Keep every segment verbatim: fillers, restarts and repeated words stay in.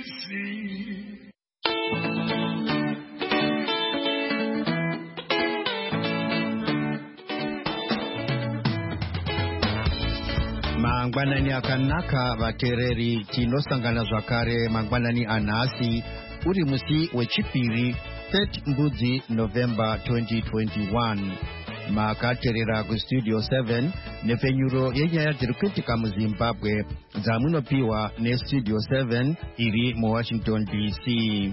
see. Mangwanani akanaka vatereri tinosangana zvakare mangwanani anhasi uri musi wechipiri third mbudzi November twenty twenty-one. Makaterera kustudio seven nefenyuro yenyaya dziri kuitika muZimbabwe dzamunopiwa nestudio seven iri muWashington D C.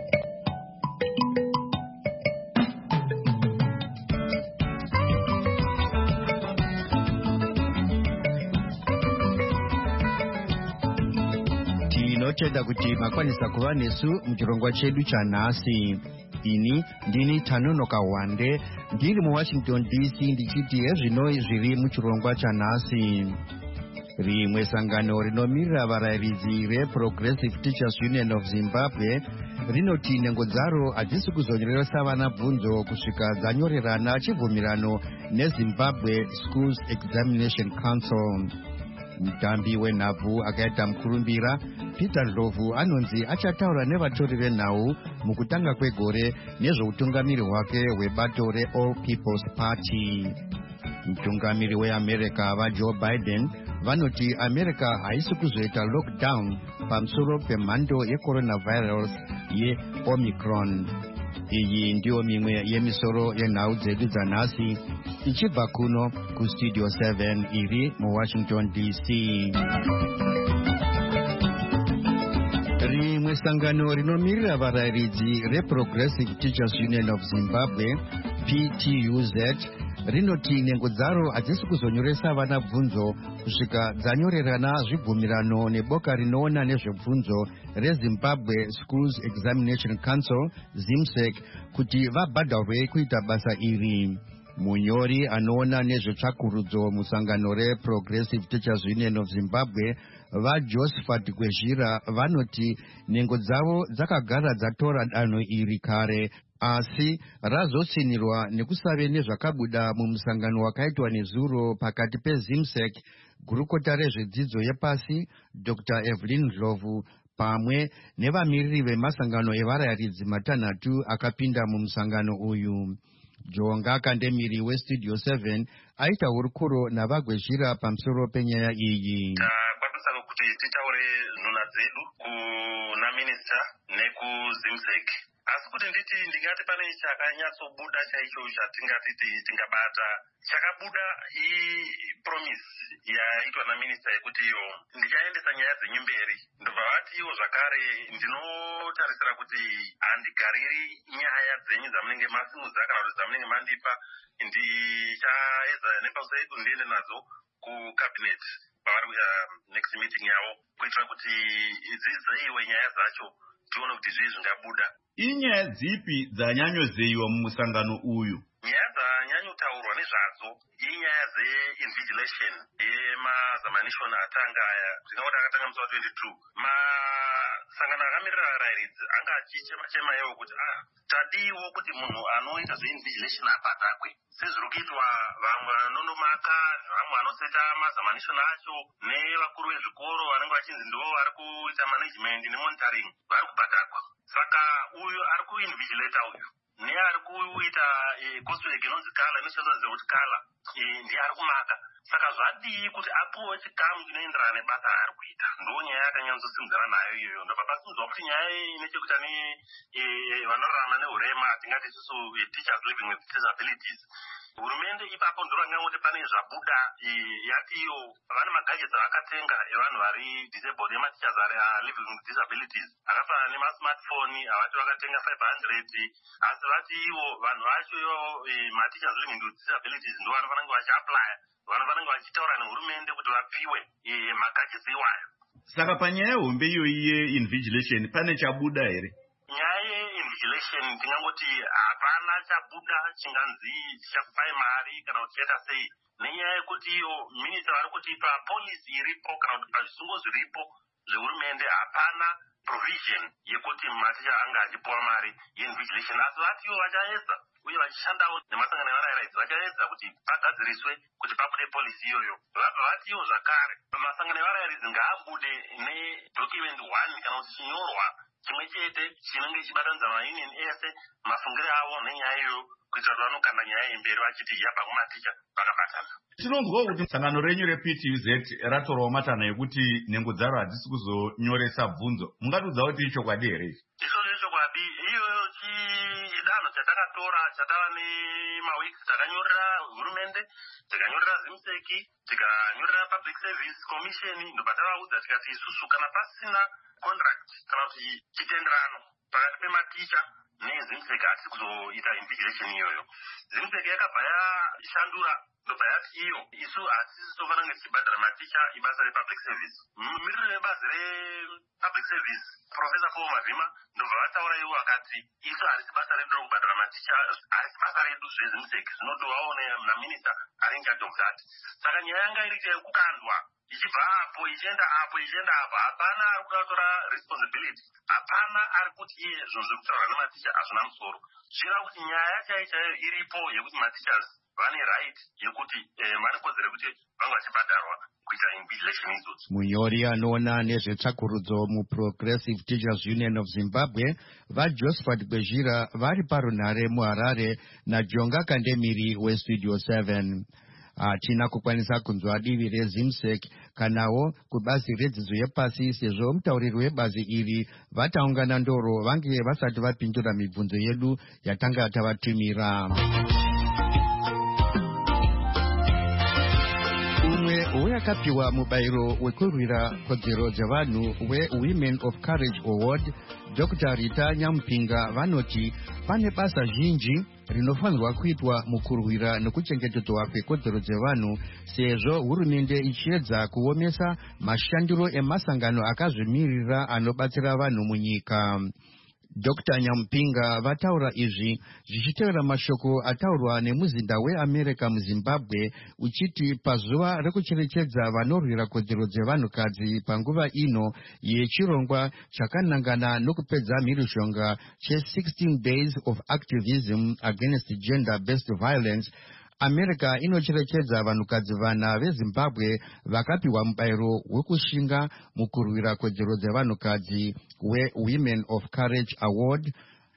Tinotenda kuti makwanisa kuva nesu muchirongwa chedu chanhasi. Ini ndini Tanonoka Wande ndiri muWashington D C ndichiti hezvino zviri muchirongwa chanhasi. Rimwe sangano rinomirira varayiridzi reProgressive Teachers Union of Zimbabwe rinoti nhengo dzaro hadzisi kuzonyoresa vana bvunzo kusvika dzanyorerana chibvumirano neZimbabwe Schools Examination Council. Mutambi wenhabvu akaita mukurumbira Peter Ndlovu anonzi achataura nevatori venhau mukutanga kwegore nezveutungamiri hwake hwebato reAll People's Party. Mutungamiri weAmerica vaJoe Biden vanoti America haisi kuzoita lockdown pamusoro pemhando yecoronavirus yeOmicron. Iyi ndiyo mimwe yemisoro yenhau dzedu dzanhasi ichibva kuno kustudio seven iri muWashington D C. Rimwe sangano rinomirira varayiridzi reProgressive Teachers Union of Zimbabwe P T U Z rinoti nhengo dzaro hadzisi kuzonyoresa vana bvunzo kusvika dzanyorerana zvibvumirano neboka rinoona nezvebvunzo reZimbabwe Schools Examination Council ZIMSEC kuti vabhadharwe kuita basa iri. Munyori anoona nezvetsvakurudzo musangano reProgressive Teachers Union of Zimbabwe vaJosephat Gwezhira vanoti nhengo dzavo dzakagara dzatora danho iri kare asi razotsinirwa nekusave nezvakabuda mumusangano wakaitwa nezuro pakati peZIMSEC, gurukota rezvedzidzo yepasi Doctor Evelyn Ndlovu pamwe nevamiriri vemasangano evarayiridzi matanhatu akapinda mumusangano uyu. Jonga Kandemiri westudio seven aita hurukuro navagwezhira pamusoro penyaya iyi. Takwanisa kuti titaure nhuna dzedu kuna minista nekuZIMSEC. Asi kuti nditi ndingati pane chakanyatsobuda chaicho chatingati tingabata chakabuda ipromise yaitwa naminista yekuti iyo ndichaendesa nyaya dzenyu mberi. Ndobva vati iwo zvakare ndinotarisira kuti handigariri nyaya dzenyu dzamunenge masimudza kana kuti dzamunenge mandipa, ndichaedza nepamusoro yedu ndiende nadzo kucabinet pavari kuita next meeting yavo kuitira kuti dzizeyiwe nyaya dzacho tione kuti zvii zvingabuda. Inyaya dzipi dzanyanyozeyiwa mumusangano uyu? Nyaya dzanyanyotaurwa nezvadzo inyaya dzeinvigilation yemazamanishoni atanga aya ndingaona akatanga musi wa twenty-two. Masangano akamirira varayiridzi anga achichema chema iwo kuti ah tadiwo kuti munhu anoita zveinvigilation abhadharwe sezviri kuitwa vamwe vanondomaka nevamwe vanoseta mazamanishoni acho nevakuru vezvikoro vanenge vachinzi ndivo vari kuita management nemonitoring vari kubhadharwa. Saka uyu ari kuinvigilata uyu neari kuita gosweg inonzi kala inoshandisa kuti kala ndiye ari kumaka. Saka zvadii kuti apuwe chikamu chinoenderana nebasa raari kuita. Ndo nyaya yakanyanyosimudzana nayo iyoyo. Ndobva pasimudzwa kuti nyaya inechekuita nevanorarama neurema tingati isusu teachers living with disabilities. Hurumende ipapo ndo vangangoti pane zvabuda yati iyo vane magajets avakatenga evanhu vari disabled emateachers ari living with disabilities akafanana nemasmartphone avati vakatenga five hundred, asi vati ivo vanhu vacho ivo mateachers living with disabilities ndo vanofanira vachiaplya, vanofanira vachitaura nehurumende kuti vapiwe magajets iwayo. Saka panyaya hombe iyoyi yeinvigilation pane chabuda here? Nyaya yeinvigilation ndingangoti hapana chabuda chinganzi chichapai mari kana kuti chaita sei, nenyaya yekuti iyo minista vari kutipa polisi iripo kana kuti pazvisungo zviripo zvehurumende hapana provision yekuti maticha anga achipuwa mari yeinvigilation, asi vatiwo vachaedza uye vachishandawo nemasangano evarairidzi vachaedza kuti pagadziriswe kuti pabude polisi iyoyo. Vatiwo zvakare masangano evarairidzi ngaabude nedocument one kana kuti chinyorwa chimwe chete chinenge chichibatanidza maunion ese mafungiro avo nenyaya iyoyo, kuitira kuti vanokanda nyaya imberi vachiti yabva kumaticha vakabatana. Tinonzwawo kuti sangano renyu reP T U Z ratorawo matanho ekuti nhengo dzaro hadzisi kuzonyoresa bvunzo. Mungatiudza kuti ichokwadi here izvi? Izvozvo ichokwadi. Iyoyo chidanho chatakatora chatava nemawiki takanyorera hurumende, tikanyorera ZIMSEC, tikanyorera Public Service Commission, ndobva tavaudza tikati isusu kana pasina contract kana kuti chitenderano pakati pematicha neZIMSEC hatisi kuzoita invigilation iyoyo. ZIMSEC yakabva yashandura ndobva yati iyo isu hatisi tofanira kunge tichibhadhara maticha ibasa republic service. Mumiriro webazi republic service Professor Paul Mavhima ndobva vataura ivo vakati isu harisi basa redu rokubhadhara maticha, harisi basa redu zveZIMSEC, zvinodovawo naminista ari in charge of that. Saka nyaya yanga iri yekukandwa ichibva apo ichienda apo ichienda apo, hapana ari kudatora responsibility, hapana ari kuti iye zvinhu zvekutaura nematicha hazvina musoro. Zvireva kuti nyaya chaiyo chaiyo iripo yekuti matichas vane right yekuti vane kodzero yekuti vange vachibhadharwa kuita invigilation idzodzo. Munyori anoona nezvetsvakurudzo muProgressive Teachers Union of Zimbabwe vaJosephat Gwezhira vari parunhare muHarare naJonga Kandemiri weStudio seven. Hatina uh, kukwanisa kunzwa divi reZIMSEC kanawo kubazi redzidzo yepasi sezvo mutauriri webazi iri vataungana ndoro vange vasati vapindura mibvunzo yedu yatanga tavatumira. Umwe uyakapiwa mubairo wekurwira kodzero dzevanhu weWomen of Courage Award, Doctor Rita Nyampinga vanoti pane basa zhinji rinofanirwa kuitwa mukurwira nekuchengetedzwa kwekodzero dzevanhu sezvo hurumende ichiedza kuomesa mashandiro emasangano akazvimirira anobatsira vanhu munyika. Doctor Nyampinga vataura izvi zvichitevera mashoko ataurwa nemuzinda weAmerica muZimbabwe uchiti pazuva rekucherechedza vanorwira kodzero dzevanhukadzi panguva ino yechirongwa chakanangana nokupedza mhirizhonga che-sixteen days of activism against gender-based violence, America inocherechedza vanhukadzi vana veZimbabwe vakapiwa mubairo wekushinga mukurwira kodzero dzevanhukadzi weWomen of Courage Award,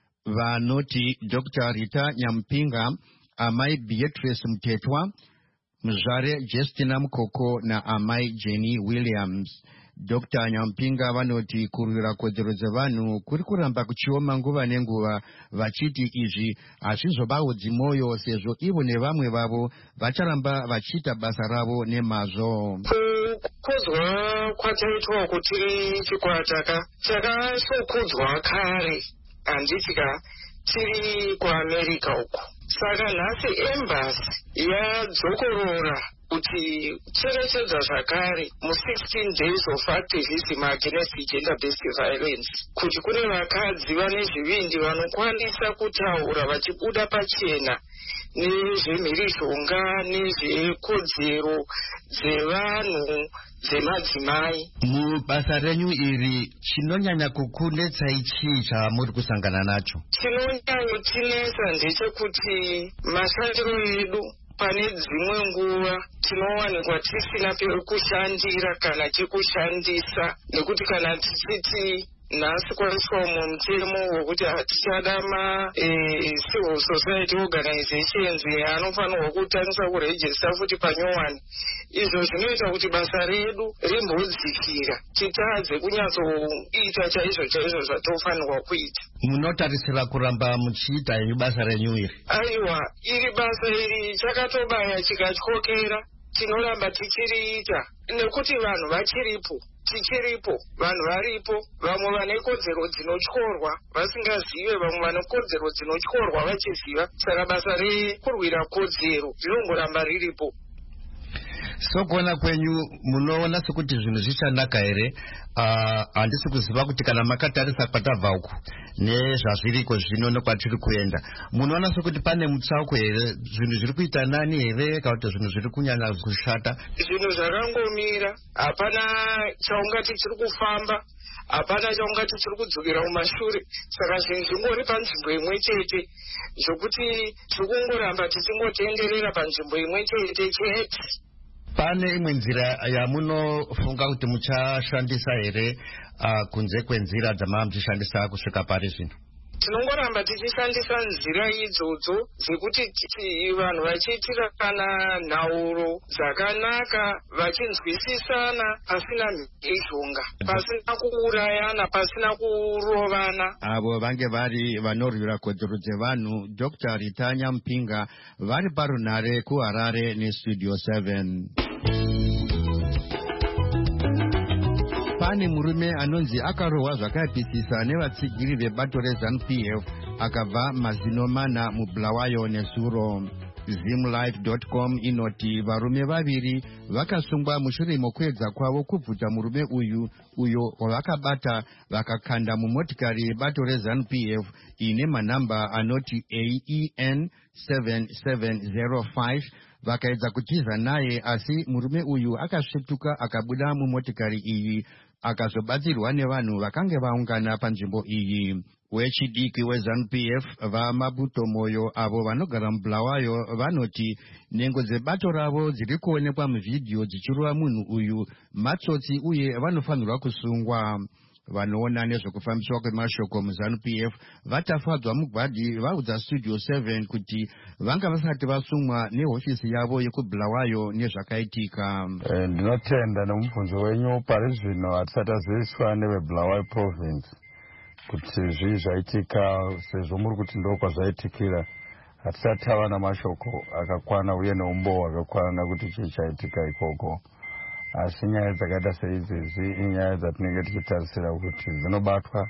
vanoti Doctor Rita Nyampinga, Amai Beatrice Mtetwa, Mzvare Justina Mukoko naAmai Jenny Williams. Doctor Nyampinga vanoti kurwira kodzero dzevanhu kuri kuramba kuchioma nguva nenguva, vachiti izvi hazvizobaudzi mwoyo sezvo ivo nevamwe vavo vacharamba vachiita basa ravo nemazvo. Kukudzwa kwataitwa kuti chikwata chakasokudzwa kare handitika tiri kuAmerica uko. Saka nhasi embassy yadzokorora kuti cherechedza zvakare mu-sixteen days of activism against gender-based violence, kuti kune vakadzi vane zvivindi vanokwanisa kutaura vachibuda pachena nezvemhirizhonga nezvekodzero dzevanhu dzemadzimai. Mubasa renyu iri chinonyanya kukunetsai chii chamuri kusangana nacho? Chinonyanyotinesa ndechekuti mashandiro edu pane dzimwe nguva tinowanikwa tisina pekushandira kana chekushandisa, nekuti kana tichiti nhasi kwaiswa mumwe mutemo wekuti hatichada ma-civil society organizations anofanirwa kutangisa kurejista futi panyowani, izvo zvinoita kuti basa redu rimbodzikira titadze kunyatsoita chaizvo chaizvo zvatofanirwa kuita. Munotarisira kuramba muchiita henyu basa renyu iri? Aiwa, iri basa iri chakatobaya chikatyokera, tinoramba tichiriita nekuti vanhu vachiripo, tichiripo, vanhu varipo, vamwe vane kodzero dzinotyorwa vasingazive, vamwe vane kodzero dzinotyorwa vachiziva. Saka basa rekurwira kodzero rinongoramba riripo. So kuona kwenyu munoona sekuti zvinhu zvichanaka here. Handisi uh, kuziva kuti kana makatarisa kwatabva uku nezvazviriko zvino nokwatiri kuenda, munoona sekuti pane mutsauko here, zvinhu zviri kuita nani here kana kuti zvinhu zviri kunyanya kushata? Zvinhu zvakangomira, hapana chaungati chiri kufamba, hapana chaungati chiri kudzokera kumashure. Saka zvinhu zvingori panzvimbo imwe chete, zvokuti tikungoramba tichingotenderera panzvimbo imwe chete chete. Pane imwe nzira yamunofunga kuti muchashandisa here uh, kunze kwenzira dzamava muchishandisa kusvika pari zvino? Tinongoramba tichishandisa nzira idzodzo dzekuti vanhu vachiitira kana nhauro dzakanaka, vachinzwisisana pasina mhizhonga, pasina kuurayana, pasina kurovana. Avo vange vari vanorwira kodzero dzevanhu Doctor Ritanya Mpinga vari parunhare kuHarare neStudio seven. Pane murume anonzi akarohwa zvakaipisisa nevatsigiri vebato reZANU P F akabva mazino mana muBulawayo nezuro. Zimlife dot com inoti varume vaviri vakasungwa mushure mokuedza kwavo kubvuta murume uyu uyo wavakabata vakakanda mumotikari yebato reZANU P F ine manhamba anoti A E N seven seven zero five. Vakaedza kutiza naye, asi murume uyu akasvetuka akabuda mumotikari iyi akazobatsirwa nevanhu vakange vaungana panzvimbo iyi. Wechidiki weZANU P F vaMabuto Moyo avo vanogara muBulawayo vanoti nhengo dzebato ravo dziri kuonekwa muvhidhiyo dzichirova munhu uyu matsotsi uye vanofanirwa kusungwa. Vanoona nezvekufambiswa kwemashoko muZANU P F vatafadzwa mugwadi vaudza Studio seven kuti vanga vasati vasungwa nehofisi yavo yekuBulawayo nezvakaitika. Eh, ndinotenda nemubvunzo wenyu. Pari zvino hatisati taziviswa neveBulawayo province kuti zvii zvaitika, sezvo muri kuti ndo kwazvaitikira. Hatisati tava namashoko akakwana uye neumboo hwakakwana kuti chii chaitika ikoko. Asi nyaya dzakaita seidzidzi inyaya dzatinenge tichitarisira kuti dzinobatwa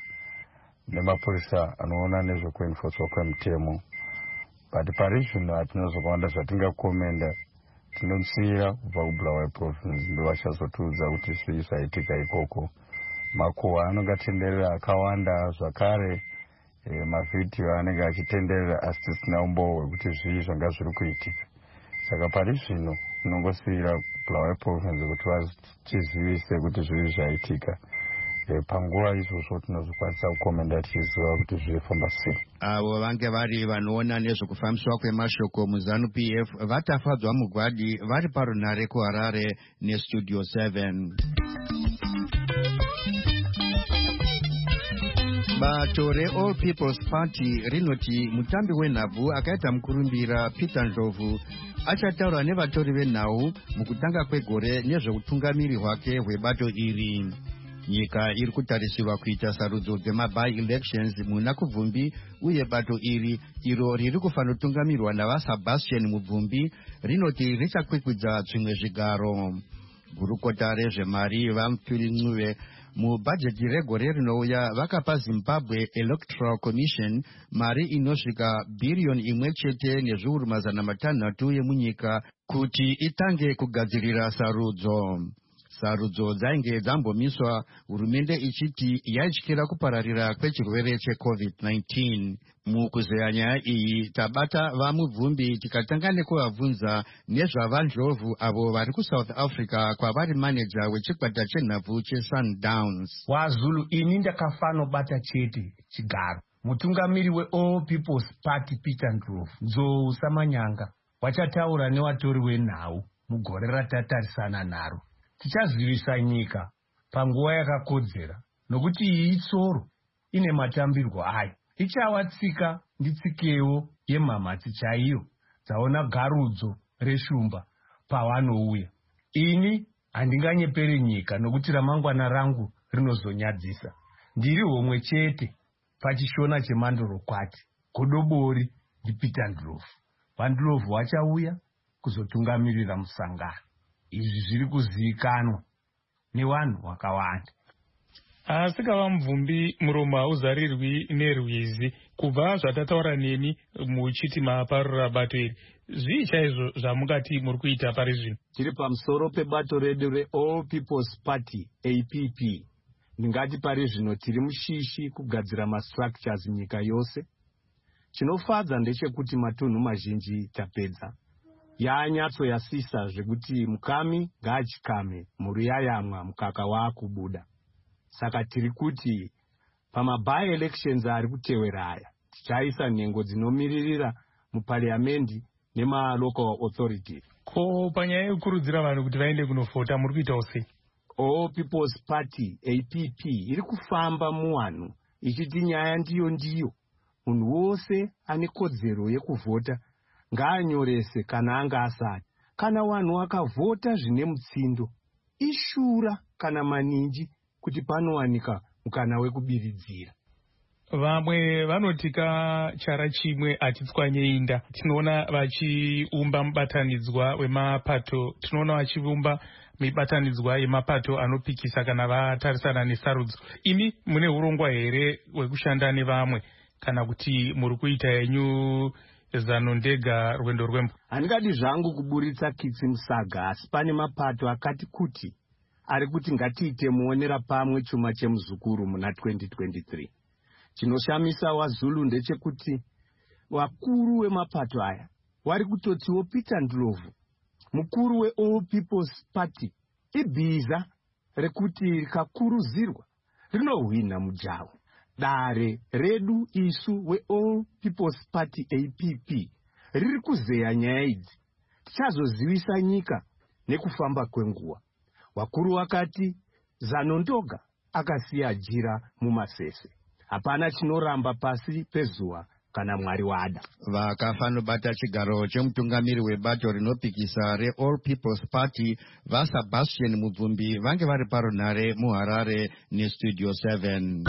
nemapurisa anoona nezvekuenforcwa kwemutemo. But pari zvino hatinozokawanda zvatingakomenda. Tinosiyira kubva kuBulawayo province ndo vachazotiudza kuti zvii zvaitika ikoko. Makuhwa anenge atenderera akawanda zvakare, e, mavhidhiyo anenge achitenderera asi tisina umboo hwekuti zvii zvanga zviri kuitika. Saka pari zvino tinongosiyira Bulawayo province kuti vachizivise kuti zviri zvaitika. E, panguva izvozvo tinozokwanisa kukomenda tichiziva kuti zvirifamba sei. Avo vange vari vanoona nezvekufambiswa kwemashoko muZANU P F vatafadzwa mugwadi vari parunhare kuHarare neStudio seven. Bato reAll People's Party rinoti mutambi wenhabvu akaita mukurumbira Peter Ndlovu achataura nevatori venhau mukutanga kwegore nezveutungamiri hwake hwebato iri. Nyika iri kutarisirwa kuita sarudzo dzemabi-elections muna Kubvumbi uye bato iri iro riri kufanotungamirwa navaSebastian Mubvumbi rinoti richakwikudza zvimwe zvigaro. Gurukota rezvemari vaMupfiri Ncube mubhajeti regore rinouya vakapa Zimbabwe Electoral Commission mari inosvika bhiriyoni imwe chete nezviuru mazana matanhatu yemunyika kuti itange kugadzirira sarudzo. Sarudzo dzainge dzambomiswa hurumende ichiti yaityira kupararira kwechirwere cheCovid nineteen. Mukuzeya nyaya iyi tabata vaMubvumbi tikatanga nekuvabvunza nezvavanDlovu avo vari kuSouth Africa kwavari maneja wechikwata chenhabvu cheSundowns. WaZulu ini ndakafanobata chete chigaro. Mutungamiri weAll People's Party Peter Ndlovu Nzou Samanyanga wachataura nevatori venhau mugore ratatarisana naro. Tichazivisa nyika panguva yakakodzera nokuti iyi itsoro ine matambirwo ayo. Ichawatsika nditsikewo yemhamhatsi chaiyo dzaona garudzo reshumba pawanouya. Ini handinganyeperi nyika nokuti ramangwana rangu rinozonyadzisa. Ndiri homwe chete pachishona chemandorokwati. Godobori ndiPeter Ndlovu. VaNdlovu vachauya kuzotungamirira musangano. Izvi zviri kuzivikanwa nevanhu vakawanda. asi kava mubvumbi muromo hauzarirwi nerwizi. Kubva zvatataura nemi muchiti maparura bato iri, zvii chaizvo zvamungati muri kuita pari zvino? Tiri pamusoro pebato redu reAll People's Party A P P. Ndingati pari zvino tiri mushishi kugadzira mastructures nyika yose. Chinofadza ndechekuti matunhu mazhinji tapedza. Yanyatso yasisa zvekuti mukami ngaachikame, mhuri yayamwa mukaka waakubuda. Saka tiri kuti pamaby elections ari kutevera aya tichaisa nhengo dzinomiririra muparliamendi nemalocal authority. Ko panyaya yekukurudzira vanhu kuti vaende kunofota muri kuitawo sei? All People's Party A P P iri kufamba muwanhu ichiti nyaya ndiyo ndiyo. Munhu wose ane kodzero yekuvhota ngaanyorese kana anga asati. Kana vanhu vakavhota zvine mutsindo, ishura kana maninji kuti panowanika mukana wekubiridzira. Vamwe vanotika chara chimwe achitswanye inda. Tinoona vachiumba mubatanidzwa wemapato, tinoona vachiumba mibatanidzwa yemapato anopikisa kana vatarisana nesarudzo. Imi mune urongwa here hwekushanda nevamwe kana kuti muri kuita yenyu zano ndega rwendo rwembo? Handingadi zvangu kuburitsa kitsi musaga, asi pane mapato akati kuti ari kuti ngatiite muonera pamwe chuma chemuzukuru muna twenty twenty-three. Chinoshamisa waZulu ndechekuti wakuru wemapato aya wari kutotiwo Peter Ndlovu, mukuru weAll People's Party, ibhiza rekuti rikakuruzirwa rinohwina mujawu. Dare redu isu weAll People's Party A P P riri kuzeya nyaya idzi. Tichazozivisa nyika nekufamba kwenguva. Wakuru wakati zano ndoga akasiya jira mumasese. Hapana chinoramba pasi pezuva kana Mwari wada. Vakafanobata chigaro chemutungamiri webato rinopikisa reAll People's Party vaSebastian Mubvumbi vange vari parunhare muHarare neStudio seven.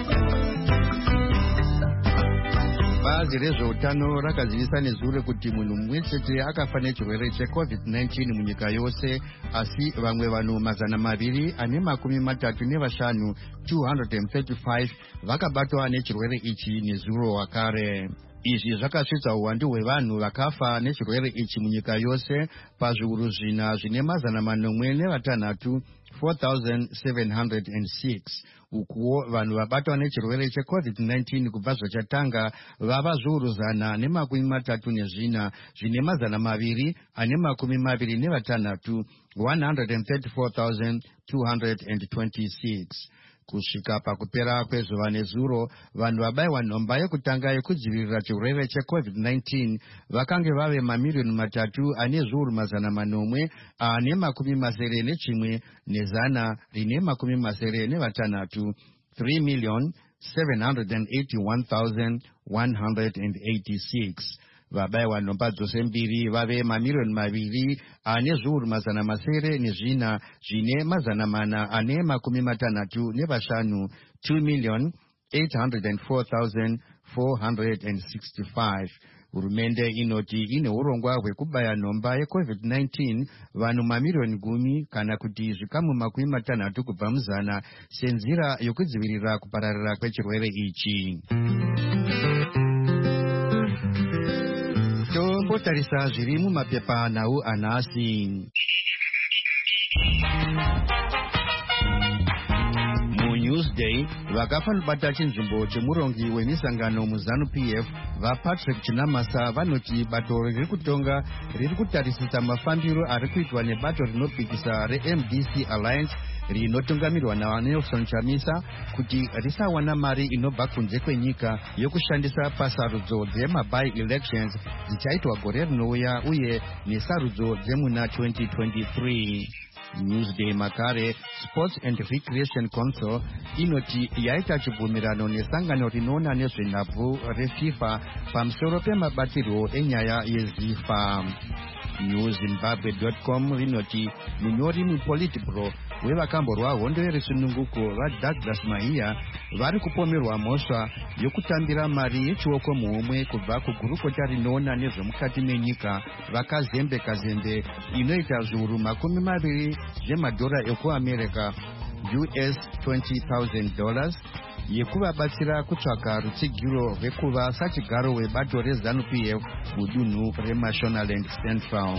Bazi rezveutano rakazivisa nezuro kuti munhu mumwe chete akafa nechirwere checovid nineteen munyika yose, asi vamwe vanhu mazana maviri ane makumi matatu nevashanu two hundred thirty-five vakabatwa nechirwere ichi nezuro wakare. Izvi zvakasvitsa uwandu hwevanhu vakafa nechirwere ichi munyika yose pazviuru zvina zvine mazana manomwe nevatanhatu four thousand seven hundred six. Ukuwo vanhu vabatwa nechirwere checovid nineteen kubva zvachatanga vava zviuru zana nemakumi matatu nezvina zvine mazana maviri ane makumi maviri nevatanhatu one hundred thirty-four thousand two hundred twenty-six. Kusvika pakupera kwezuva nezuro, vanhu vabayiwa nhomba yekutanga yekudzivirira chirwere checovid nineteen vakange vave mamiliyoni matatu ane zviuru mazana manomwe ane makumi masere nechimwe nezana rine makumi masere nevatanhatu three million seven hundred eighty-one thousand one hundred eighty-six. Vabayiwa nhomba dzose mbiri vave mamiliyoni maviri ane zviuru mazana masere nezvina zvine mazana mana ane makumi matanhatu nevashanu two million eight hundred four thousand four hundred sixty-five. Hurumende inoti ine urongwa hwekubaya nhomba yecovid nineteen vanhu mamiliyoni gumi kana kuti zvikamu makumi matanhatu kubva muzana senzira yokudzivirira kupararira kwechirwere ichi. Tombotarisa zviri mumapepa nhau anhasi. Newsday vakafanobata chinzvimbo chemurongi wemisangano muzanu P F vaPatrick Chinamasa vanoti bato riri kutonga riri kutarisisa mafambiro ari kuitwa nebato rinopikisa reM D C Alliance rinotungamirwa naNelson Chamisa kuti risawana mari inobva kunze kwenyika yokushandisa pasarudzo dzemaby elections dzichaitwa gore rinouya uye nesarudzo dzemuna twenty twenty-three. Newsday makare Sports and Recreation Council inoti yaita chibvumirano nesangano rinoona nezvenhabvu reFIFA pamusoro pemabatirwo enyaya yeZIFA. newzimbabwe dot com rinoti munyori muPolitburo wevakamborwa hondo yerusununguko vaDouglas Mahiya vari kupomerwa mhosva yokutambira mari yechioko muhomwe kubva kugurukota rinoona nezvemukati menyika vakazembe kazembe inoita zviuru makumi maviri zvemadhora ekuAmerica U S twenty thousand dollars yekuvabatsira kutsvaga rutsigiro rwekuva sachigaro webato reZANU P F mudunhu reMashonaland Central.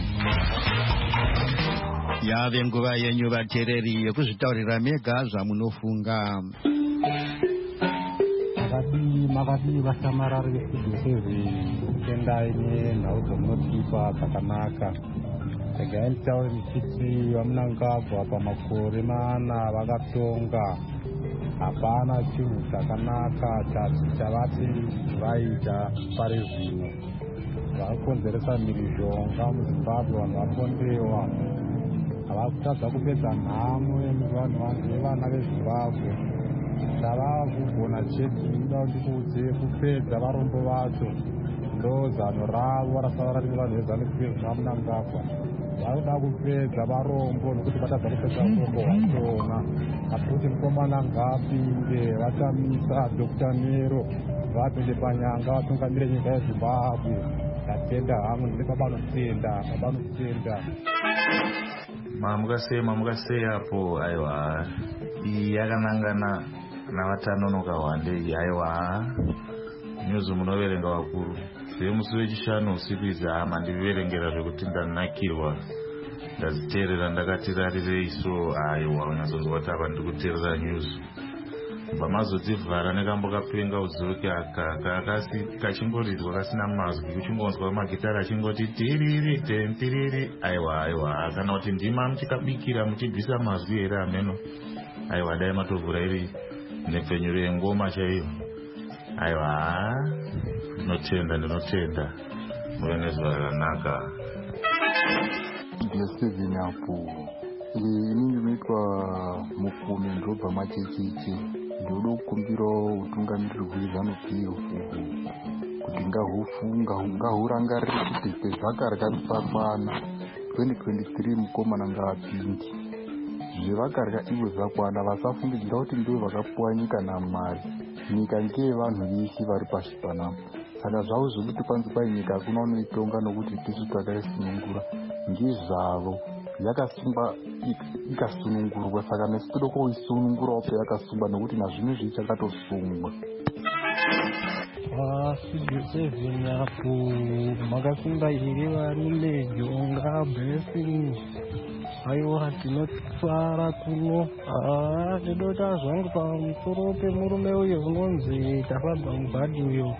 Yave nguva yenyu vateereri yekuzvitaurira mega zvamunofunga. Makadi vasamarari vestudio seven kutendai nenhau dzomunotipa dzakanaka. Regai nditaure ndichiti vamunangagwa pamakore mana vakatonga hapana chinhu chakanaka chati chavati vaita pari zvino. Vakonzeresa mhirizhonga muZimbabwe, vanhu vapondewa. Havakutadza kupedza nhamo yevana veZimbabwe. Chava kugona chete inoda ndikuudze kupedza varombo vacho ndo zano ravo rasava riri vanhu vezanu kupedza Mnangagwa. Vakuda kupedza varombo nokuti vatadza kupedza urombo hwachona. Akuti mukomana ngapinde vatamisa Dr Nero vapinde panyanga vatungamire nyika yeZimbabwe. Tatenda hangu ndiri pabanotenda pabanotenda. Mamukasei mamukasei apo aiwa yakanangana navatanonoka wande aiwa news munoverenga vakuru semusi wechishanu usiku idzi hama ndiverengera zvekuti ndanakirwa ndaziteerera ndakati rarirei so aiwa unyazonzwa kuti apa ndiri kuteerera news kubva mazodzivhara nekambo kapenga uziruke aka kachingoridzwa kasina mazwi kuchingonzwa magitara achingoti tiriri tentiriri aiwa aiwa kana kuti ndima muchikabikira muchibvisa mazwi here ameno aiwa dai matovhura iri nepfenyuro yengoma chaiyo aiwa ndinotenda ndinotenda muve nezuva rakanaka. Steven apo inini ndinoitwa mukumi ndobva machecheche ndoda kukumbirawo utungamiriri hweZANU P F kuti ngahurangarire kuti pezvakarya zvisakwana twenty twenty-three mukomana ngaapinde zvevakarya ivo zvakwana vasafungidzira kuti ndo vakapuwa nyika naMwari. Nyika ngeyevanhu vese vari pashi panapa. Saka zvavo zvekuti kwanzi kwai nyika hakuna unoitonga nokuti tisu takaisunungura ngezvavo yakasungwa ikasunungurwa. Saka nesu toda kuisunungurawo payakasungwa nokuti nazvimwe zvichakatosungwa. Studio seven apo makasunda here varume jonga blessing aiwa tinotwara kuno ndinoda zvangu pamusoro pemurume uyo unonzi Tafadzwa Mubhadhi uyo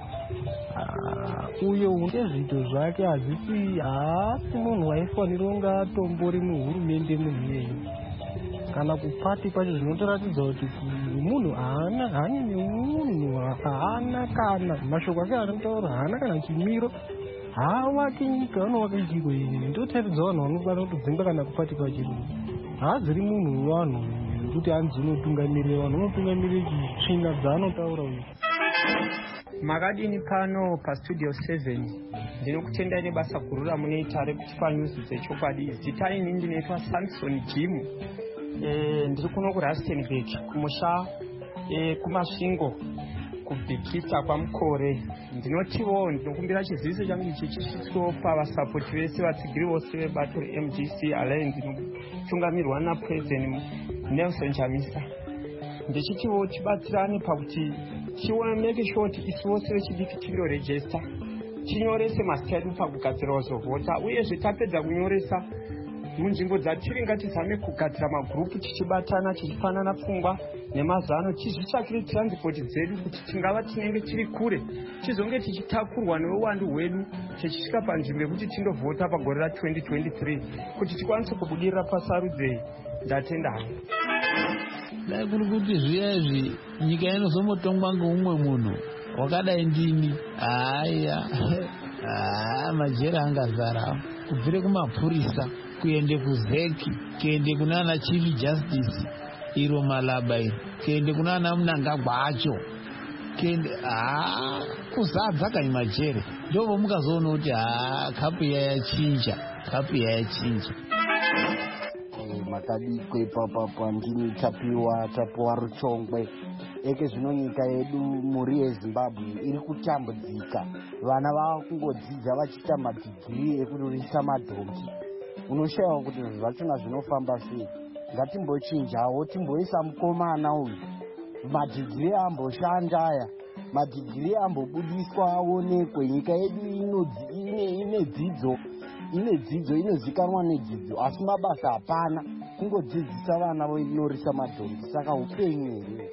uyo ngezvito zvake hazisi haasi munhu waifanira kunge atombori muhurumende munhu iyeyo. Kana kupati kwacho zvinotoratidza kuti munhu haana hanya nemunhu haana kana mashoko ake anotaura haana kana chimiro haawaki nyika anowaka chiko iyi ndotaridza vanhu vanokwana kutodzinga kana kupati kwachiro haadziri munhu wevanhu kuti anzi unotungamirira vanhu unotungamirira chitsvina dzaanotaura uyu. Makadini pano pastudio seven ndinokutendai nebasa guru ramunoita rekutipa nyuzi dzechokwadi. Zita ini ndinoitwa Samson Jim. E, ndiri kuno kuRustenburg kumusha e, kumasvingo kubhikisa kwamukore. Ndinotiwo ndinokumbira chiziviso changu ichi chisvitswewo pavasapoti vese vatsigiri vose vebato reM G C Alliance inotungamirwa naPresident Nelson Chamisa. Ndichitiwo tibatsirane pakuti tione make sure kuti isi vose vechidiki tindoregister tinyorese mazita edu pakugadzira zovhota uyezve tapedza kunyoresa munzvimbo dzatiri ngatizame kugadzira magurupu tichibatana tichipanana pfungwa nemazano tizvitsvakire transport dzedu kuti tingava tinenge tiri kure tizonge tichitakurwa neuwandu hwedu tichisvika panzvimbo yekuti tindovhota pagore ratwenty twenty-three kuti tikwanise kubudirira pasarudze. Ndatenda hangu. Dai kuri kuti zviya izvi nyika inozomotongwa ngeumwe munhu wakadai ndini haya majera angazara kubvire kumapurisa kuende kuzeki kuende kunana chief justice iro malaba iro kuende kunana Mnangagwa acho kuende kuzadza kanyi majere ndovo mukazoona kuti kapu yayachinja kapu yayachinja. Makadikwe ipapapa ndini tapiwa tapiwa Ruchongwe. Eke zvino nyika yedu muri yeZimbabwe iri kutambudzika. Vana vava kungodzidza vachiita madhigirii ekuturisa madhongi. Unoshayiwa kuti zvinhu zvachona zvinofamba sei. ngatimbochinjawo timboisa mukomana uyu madhigiri amboshanda aya madhigiri ambobudiswa aonekwe nyika yedu ine dzidzo ine dzidzo inozikanwa nedzidzo asi mabasa hapana kungodzidzisa vana voinorisa madhonzi saka upenyu here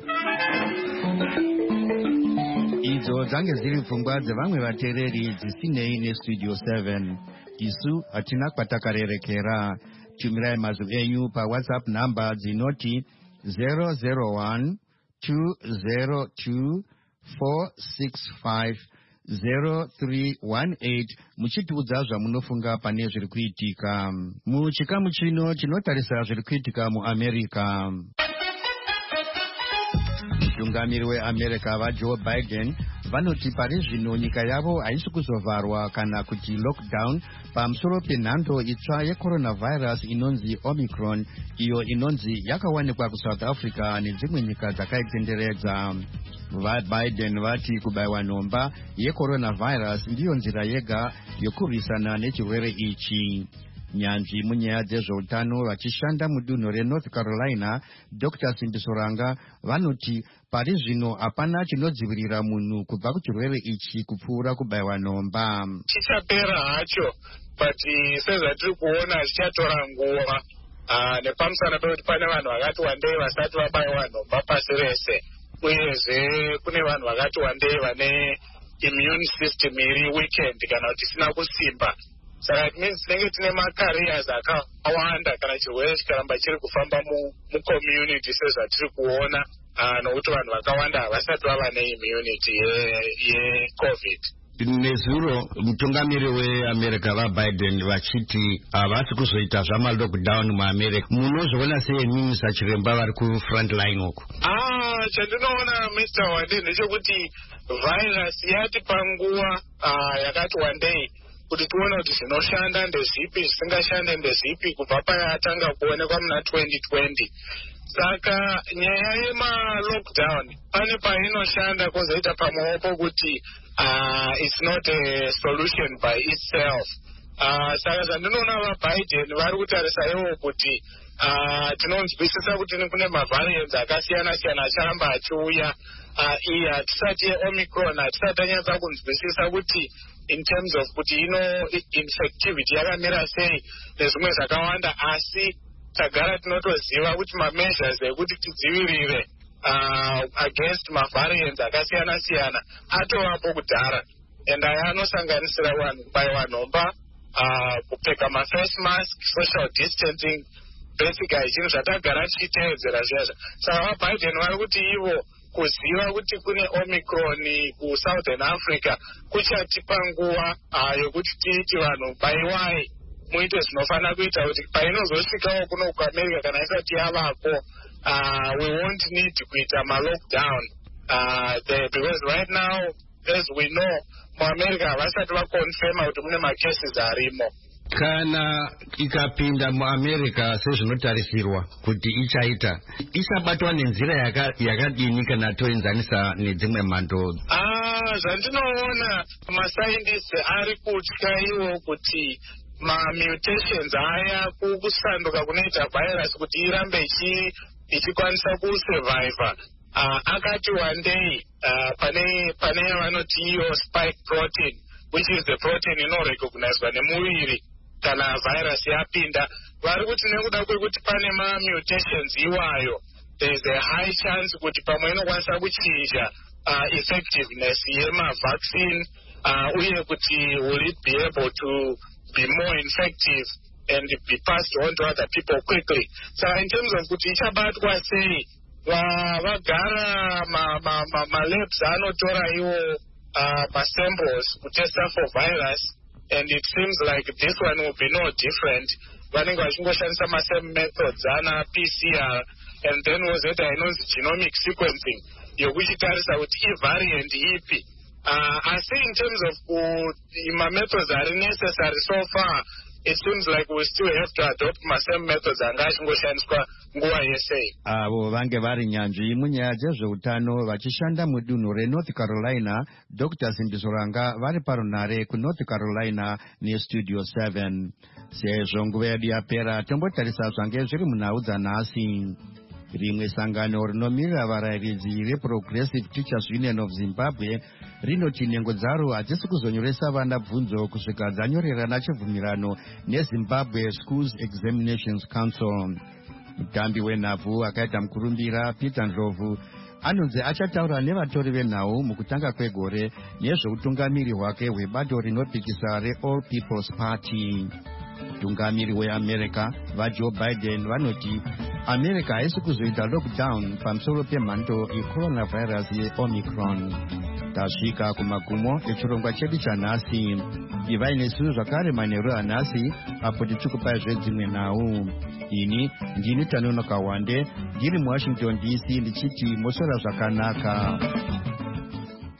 idzo dzange dziri pfungwa dzevamwe vateereri dzisinei nestudio seven. Isu hatina kwatakarerekera. Tumirai mazwi enyu pawhatsapp namba dzinoti zero zero one two zero two four six five zero three one eight muchitiudza zvamunofunga pane zviri kuitika. Muchikamu chino tinotarisa zviri kuitika muamerica. Mutungamiri weamerica vajoe Biden vanoti pari zvino nyika yavo haisi kuzovharwa kana kuti lockdown pamusoro penhando itsva yecoronavirus inonzi Omicron, iyo inonzi yakawanikwa kuSouth Africa nedzimwe nyika dzakaitenderedza. VaBiden vati kubayiwa nhomba yecoronavirus ndiyo nzira yega yokurwisana nechirwere ichi. Nyanzvi munyaya dzezveutano vachishanda mudunhu reNorth Carolina, Doctor Cindy Soranga, vanoti pari zvino hapana chinodzivirira munhu kubva kuchirwere ichi kupfuura kubayiwa nhomba. Chichapera hacho, but sezvatiri kuona zvichatora nguva nepamusana pekuti pane vanhu vakati wandei vasati vabayiwa nhomba pasi rese, uyezve kune vanhu vakati wandei vane immune system iri weekend kana kuti isina kusimba. Saka it means tinenge tine macareers akawanda kana chirwere chikaramba chiri kufamba mucommunity sezvatiri kuona nokuti vanhu vakawanda havasati vava neimmunity yecovid. Nezuro mutungamiri weAmerica vaBiden vachiti havasi kuzoita zvamalockdown muAmerica. Munozviona sei nyinyi sachiremba vari kufront line uku? Ah, chandinoona Mister Wande ndechekuti virus yati panguva yakati wandei kuti tione kuti zvinoshanda ndezvipi zvisingashande ndezvipi kubva payatanga kuonekwa muna twenty twenty. Saka nyaya yemalockdown pane painoshanda kwozoita pamwewo pokuti uh, it's not a solution by itself. Uh, saka zvandinoona vaBiden vari kutarisa ivo kuti uh, tinonzwisisa kuti kune mavariants akasiyana siyana acharamba achiuya. Uh, iyi hatisati yeOmicron hatisati anyatsa kunzwisisa kuti in terms of kuti ino infectivity yakamira sei nezvimwe zvakawanda, asi tagara tinotoziva kuti mameasures ekuti tidzivirire uh, against mavariants akasiyana siyana atovapo kudhara, and aya anosanganisira vanhu kubayiwa nhomba, uh, kupfeka maface mask, social distancing, basic hygiene zvatagara tichiteedzera zviyazva. Saka vaBiden vari kuti ivo kuziva kuti kune Omicron kuSouthern Africa kuchatipa nguva uh, yokuti tiiti vanhu bayiwai muite zvinofanira kuita kuti painozosvikawo kuno kuAmerica kana isati yavako uh, we won't need kuita malockdown uh, because right now as we know muAmerica havasati vakonfirma kuti mune macases arimo. Kana ikapinda muAmerica sezvinotarisirwa kuti ichaita, isabatwa nenzira yakadini kana toenzanisa nedzimwe mhando? Ah, zvandinoona mascientists ari kutya iwo kuti mamutations aya kusanduka kunoita virus kuti irambe ichikwanisa kusurvive uh, akati wandei uh, pane pane vanoti iyo spike protein, which is the protein inorecognizwa nemuviri kana virus yapinda. Vari kuti nekuda kwekuti pane mamutations iwayo, there is a high chance kuti pamwe inokwanisa kuchinja uh, effectiveness yemavaccine uh, uye kuti will it be able to be more infective and be passed on to other people quickly. So in terms of kuti ichabatwa sei, vagara malabs anotora iwo masamples kutesta for virus, and it seems like this one will be no different. Vanenge vachingoshandisa masame methods ana P C R, and then wozoita inonzi genomic sequencing yokuchitarisa kuti ivariant ipi. Uh, I say in terms of uh, my methods are necessary so far, it seems like we still have to adopt my same methods anga achingoshandiswa nguva yese. Avo vange vari nyanzvi munyaya dzezveutano vachishanda mudunhu reNorth Carolina. Doctor Simbisoranga vari parunhare kuNorth Carolina neStudio seven. Sezvo nguva yedu yapera, tombotarisa zvange zviri munhau dzanhasi. Rimwe sangano rinomirira varayiridzi reProgressive Teachers Union of Zimbabwe rinoti nhengo dzaro hadzisi kuzonyoresa vana bvunzo kusvika dzanyorerana chibvumirano neZimbabwe Schools Examinations Council. Mutambi wenhabvu akaita mukurumbira Peter Ndlovu anonzi achataura nevatori venhau mukutanga kwegore nezveutungamiri hwake hwebato rinopikisa reAll People's Party. Mutungamiri weAmerica vaJoe Biden vanoti America haisi kuzoita lockdown pamusoro pemhando yecoronavirus yeOmicron. Tasvika kumagumo echirongwa chedu chanhasi. Ivai nesu zvakare manheru anhasi apo tichikupai zvedzimwe nhau. Ini ndini Tanonoka Wande ndiri muWashington D C ndichiti mosora zvakanaka.